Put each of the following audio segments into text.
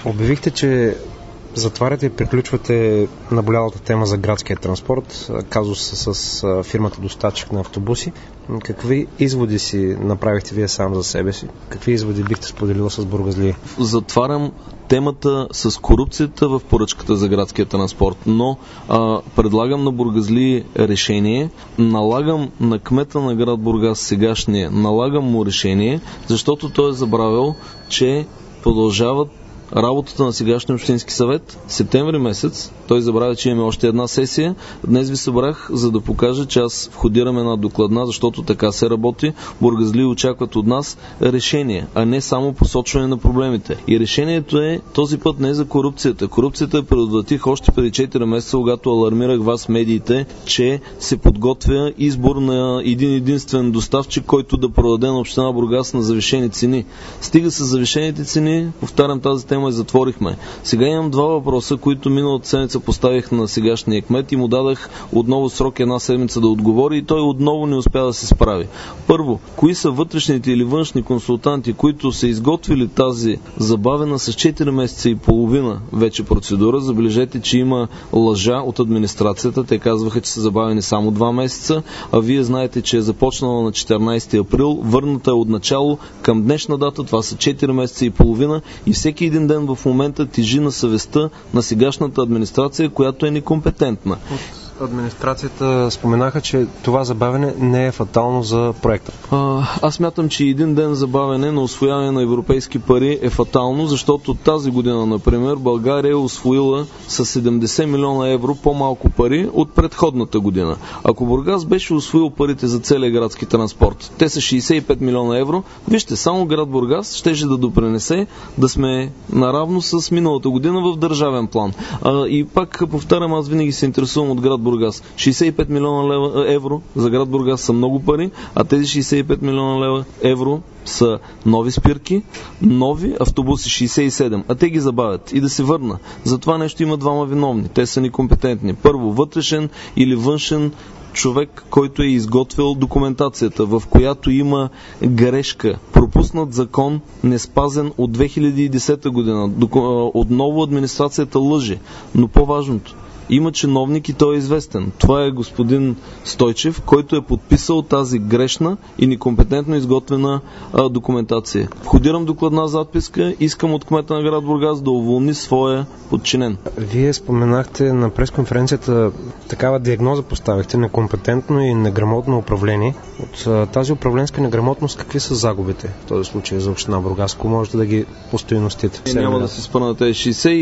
Обявихте, че затваряте и приключвате наболялата тема за градския транспорт, казус с фирмата доставчик на автобуси. Какви изводи си направихте вие сам за себе си? Какви изводи бихте споделила с бургазлии? Затварям темата с корупцията в поръчката за градския транспорт, но предлагам на бургазлии решение, налагам на кмета на град Бургас сегашния, налагам му решение, защото той е забравил, че продължават работата на сегашния общински съвет. Септември месец, той забравя, че имаме още една сесия. Днес ви събрах, за да покажа, че аз входирам една докладна, защото така се работи. Бургазлии очакват от нас решение, а не само посочване на проблемите. И решението е този път не е за корупцията. Корупцията предотвратих още преди 4 месеца, когато алармирах вас, медиите, че се подготвя избор на един единствен доставчик, който да продаде на община Бургас на завишени цени. Стига с завишените цени, повтарям тази тема и затворихме. Сега имам два въпроса, които миналата седмица поставих на сегашния кмет и му дадах отново срок една седмица да отговори и той отново не успя да се справи. Първо, кои са вътрешните или външни консултанти, които са изготвили тази забавена с 4 месеца и половина вече процедура? Забележете, че има лъжа от администрацията. Те казваха, че са забавени само 2 месеца, а вие знаете, че е започнала на 14 април, върната е от начало към днешна дата. Това са 4 месеца и половина и всеки един ден в момента тежи на съвестта на сегашната администрация, която е некомпетентна. Администрацията споменаха, че това забавяне не е фатално за проекта. Аз смятам, че един ден забавяне на усвояване на европейски пари е фатално, защото тази година, например, България е усвоила с 70 милиона евро по-малко пари от предходната година. Ако Бургас беше усвоил парите за целия градски транспорт, те са 65 милиона евро, вижте, само град Бургас щеше да допринесе да сме наравно с миналата година в държавен план. И пак повтарям, аз винаги се интересувам от град Бургас. 65 милиона евро за град Бургас са много пари, а тези 65 милиона евро са нови спирки, нови автобуси 67, а те ги забавят. И да се върна. За това нещо има двама виновни. Те са некомпетентни. Първо, вътрешен или външен човек, който е изготвил документацията, в която има грешка, пропуснат закон, неспазен от 2010 година. Отново администрацията лъже. Но по-важното, има чиновник и той е известен. Това е господин Стойчев, който е подписал тази грешна и некомпетентно изготвена документация. Входирам докладна записка, искам от кмета на град Бургас да уволни своя подчинен. Вие споменахте на пресконференцията, такава диагноза поставихте, некомпетентно и неграмотно управление. От тази управленска неграмотност какви са загубите в този случай за община Бургас? Ако можете да ги постойностите? Няма да се спра на тези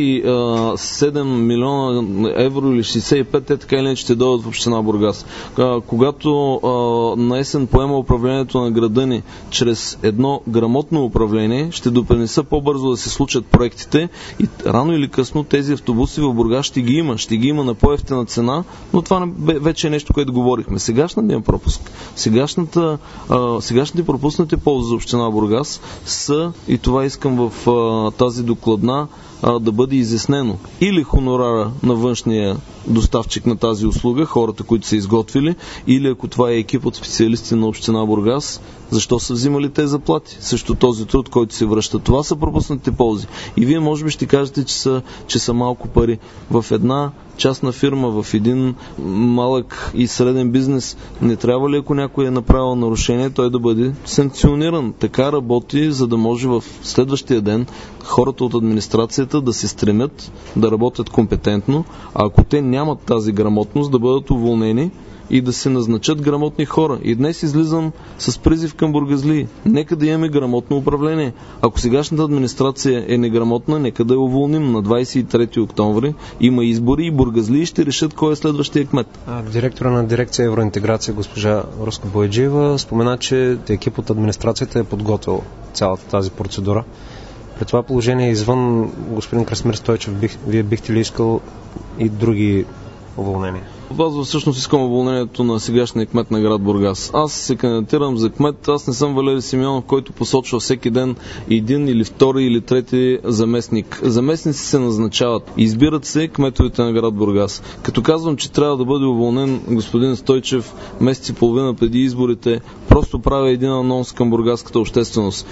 67 милиона евро или 65, те така или иначе ще дойдат в община Бургас. Когато на есен поема управлението на града ни чрез едно грамотно управление, ще допринеса по-бързо да се случат проектите и рано или късно тези автобуси в Бургас ще ги има. Ще ги има на по-евтина цена, но това вече е нещо, което говорихме. Сегашният пропуск, сегашните пропуснати ползи за община Бургас са, и това искам в тази докладна да бъде изяснено, или хонорара на външния доставчик на тази услуга, хората, които са изготвили, или ако това е екип от специалисти на община Бургас, защо са взимали те заплати? Също този труд, който се връща. Това са пропуснатите ползи. И вие може би ще кажете, че са малко пари. В една частна фирма, в един малък и среден бизнес, не трябва ли, ако някой е направил нарушение, той да бъде санкциониран? Така работи, за да може в следващия ден хората от администрацията да се стремят да работят компетентно, а ако те нямат тази грамотност, да бъдат уволнени и да се назначат грамотни хора. И днес излизам с призив към бургазлии. Нека да имаме грамотно управление. Ако сегашната администрация е неграмотна, нека да я уволним. На 23 октомври има избори и бургазлии ще решат кой е следващия кмет. Директора на дирекция Евроинтеграция госпожа Руска Бояджиева спомена, че екип от администрацията е подготвил цялата тази процедура. При това положение извън господин Красимир Стойчев, вие бихте ли искал и други уволнения? Аз всъщност искам уволнението на сегашния кмет на град Бургас. Аз се кандидатирам за кмет, аз не съм Валери Симеонов, който посочва всеки ден един или втори или трети заместник. Заместници се назначават. Избират се кметовете на град Бургас. Като казвам, че трябва да бъде уволнен господин Стойчев месец и половина преди изборите Просто правя един анонс към бургаската общественост.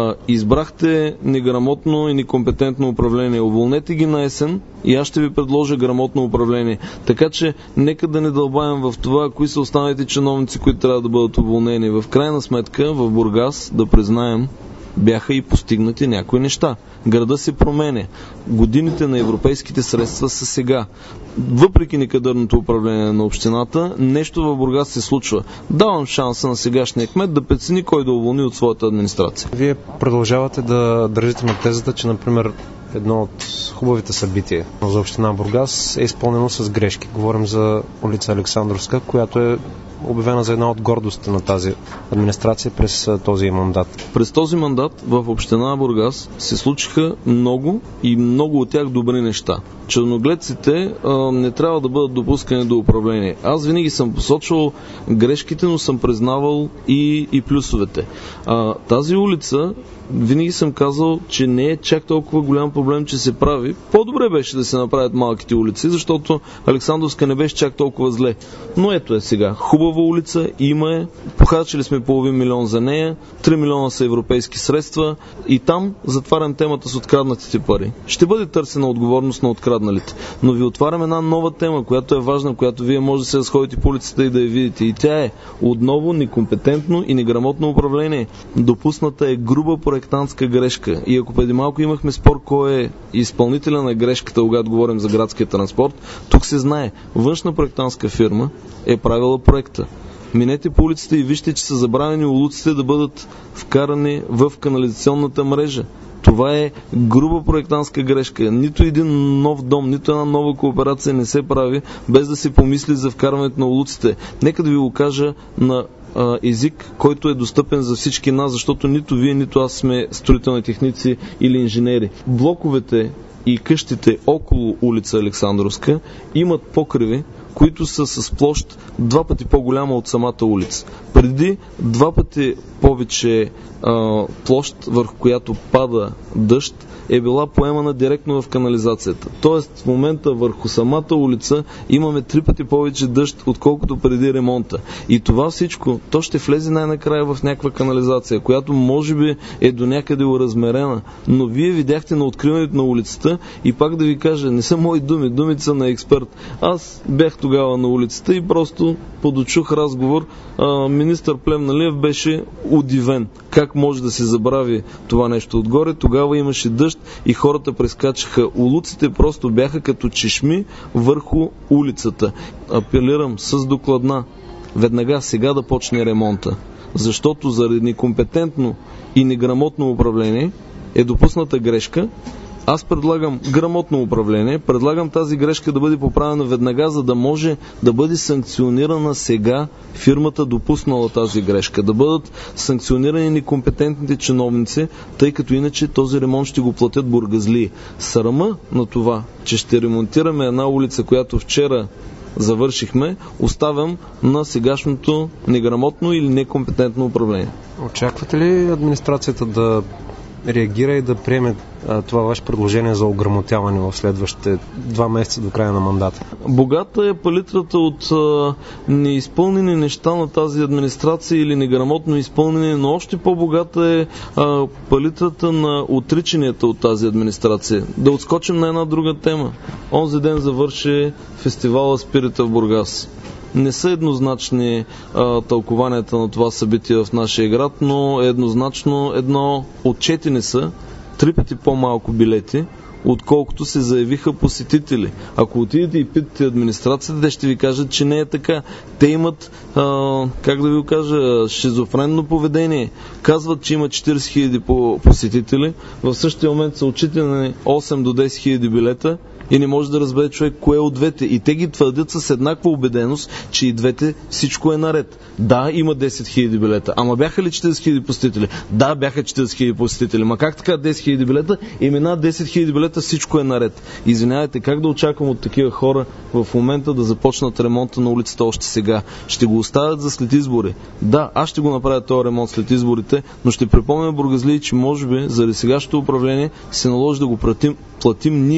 Избрахте неграмотно и некомпетентно управление. Уволнете ги на есен и аз ще ви предложа грамотно управление. Така че нека да не дълбаем в това, кои са останалите чиновници, които трябва да бъдат уволнени. В крайна сметка в Бургас, да признаем, бяха и постигнати някои неща. Града се променя. Годините на европейските средства са сега. Въпреки некадърното управление на общината, нещо в Бургас се случва. Давам шанса на сегашния кмет да прецени кой да уволни от своята администрация. Вие продължавате да държите на тезата, че, например, едно от хубавите събития за община Бургас е изпълнено с грешки. Говорим за улица Александровска, която е обявена за една от гордостите на тази администрация през този мандат. През този мандат в община Бургас се случиха много и много от тях добри неща. Черногледците не трябва да бъдат допускани до управление. Аз винаги съм посочвал грешките, но съм признавал и плюсовете. Тази улица винаги съм казал, че не е чак толкова голям проблем, че се прави. По-добре беше да се направят малките улици, защото Александровска не беше чак толкова зле. Но ето е сега. Хубава улица, има е. Похарчили сме половин милион за нея. 3 милиона са европейски средства. И там затварям темата с откраднатите пари. Ще бъде търсена отговорност на открадналите. Но ви отварям една нова тема, която е важна, която вие може да се разходите по улицата и да я видите. И тя е отново некомпетентно и неграмотно управление. Допусната е груба проектантска грешка. И ако преди малко имахме спор кой е изпълнителя на грешката, когато говорим за градския транспорт, тук се знае. Външна проектантска фирма е правила проекта. Минете по улицата и вижте, че са забравени улиците да бъдат вкарани в канализационната мрежа. Това е груба проектантска грешка. Нито един нов дом, нито една нова кооперация не се прави без да се помисли за вкарването на улиците. Нека да ви го кажа на език, който е достъпен за всички нас, защото нито вие, нито аз сме строителни техници или инженери. Блоковете и къщите около улица Александровска имат покриви, които са с площ 2 пъти по-голяма от самата улица. Преди 2 пъти повече площ, върху която пада дъжд, е била поемана директно в канализацията. Тоест в момента върху самата улица имаме 3 пъти повече дъжд, отколкото преди ремонта. И това всичко, то ще влезе най-накрая в някаква канализация, която може би е до някъде уразмерена. Но вие видяхте на откриването на улицата и пак да ви кажа, не са мои думи, думите са на експерт. Аз бях тогава на улицата и просто подочух разговор. Министър Плевнелиев беше удивен как може да се забрави това нещо отгоре. Тогава имаше дъжд и хората прескачаха. Улиците просто бяха като чешми върху улицата. Апелирам с докладна веднага сега да почне ремонта, защото заради некомпетентно и неграмотно управление е допусната грешка. Аз предлагам грамотно управление, предлагам тази грешка да бъде поправена веднага, за да може да бъде санкционирана сега фирмата допуснала тази грешка, да бъдат санкционирани некомпетентните чиновници, тъй като иначе този ремонт ще го платят бургазлии. Срама на това, че ще ремонтираме една улица, която вчера завършихме, оставям на сегашното неграмотно или некомпетентно управление. Очаквате ли администрацията да реагира и да приеме това ваше предложение за ограмотяване в следващите 2 месеца до края на мандата? Богата е палитрата от неизпълнени неща на тази администрация или неграмотно изпълнени, но още по-богата е палитрата на отричанията от тази администрация. Да отскочим на една друга тема. Онзи ден завърши фестивала Спирита в Бургас. Не са еднозначни тълкованията на това събитие в нашия град, но еднозначно отчетени са 3 пъти по-малко билети, отколкото се заявиха посетители. Ако отидете и питате администрацията, те ще ви кажат, че не е така. Те имат, как да ви го кажа, шизофренно поведение. Казват, че има 40 000 посетители, в същия момент са отчитани 8 до 10 000 билета и не може да разбере човек кое от двете. И те ги твърдят с еднаква убеденост, че и двете всичко е наред. Да, има 10 000 билета. Ама бяха ли 40 000 посетители? Да, бяха 40 000 посетители. Ма как така 10 000 билета? Имена 10 000 билета, всичко е наред. Извинявайте, как да очаквам от такива хора в момента да започнат ремонта на улицата още сега? Ще го оставят за след избори. Да, аз ще го направя този ремонт след изборите, но ще припомня бургазлии, че може би заради сегашното управление се наложи да го платим ние,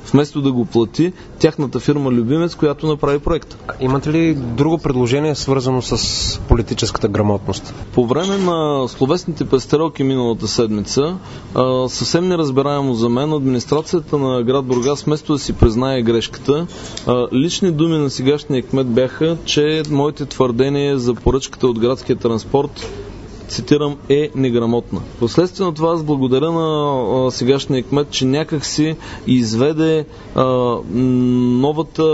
вместо да го плати тяхната фирма любимец, която направи проекта. Имате ли друго предложение, свързано с политическата грамотност? По време на словесните пестерелки миналата седмица, съвсем неразбираемо за мен, администрацията на град Бургас, вместо да си признае грешката, лични думи на сегашния кмет бяха, че моите твърдения за поръчката от градския транспорт, цитирам, е неграмотна. Вследствие на това аз благодаря на сегашния кмет, че някак си изведе новата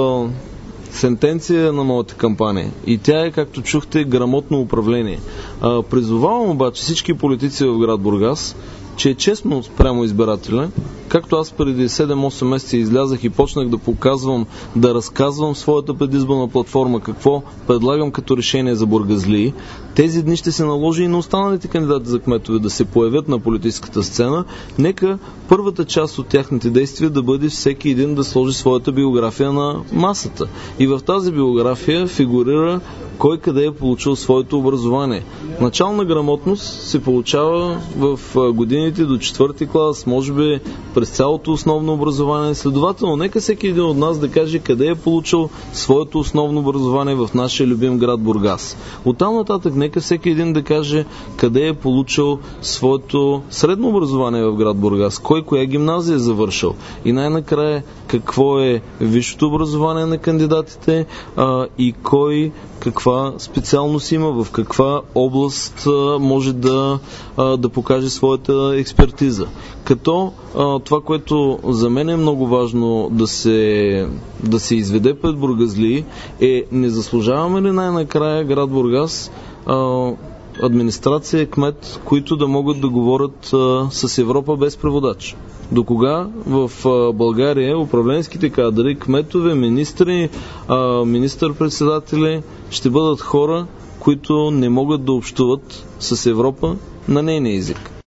сентенция на моята кампания. И тя е, както чухте, грамотно управление. Призовавам обаче всички политици в град Бургас, че е честно спрямо избирателя. Както аз преди 7-8 месеца излязах и почнах да показвам, да разказвам своята предизборна платформа, какво предлагам като решение за бургазлии, тези дни ще се наложи и на останалите кандидати за кметове да се появят на политическата сцена. Нека първата част от тяхните действия да бъде всеки един да сложи своята биография на масата. И в тази биография фигурира кой къде е получил своето образование. Начална грамотност се получава в годините до 4-ти клас, може би през цялото основно образование. Следователно, нека всеки един от нас да каже къде е получил своето основно образование в нашия любим град Бургас. Оттам нататък нека всеки един да каже къде е получил своето средно образование в град Бургас, кой коя гимназия е завършил и най-накрая какво е висшето образование на кандидатите и кой каква специалност има, в каква област може да покаже своята експертиза. Като това, което за мен е много важно да се изведе пред бургазлии, е не заслужаваме ли най-накрая град Бургас администрация, кмет, които да могат да говорят с Европа без преводач? До кога в България управленските кадри, кметове, министри, министър-председатели ще бъдат хора, които не могат да общуват с Европа на нейния език?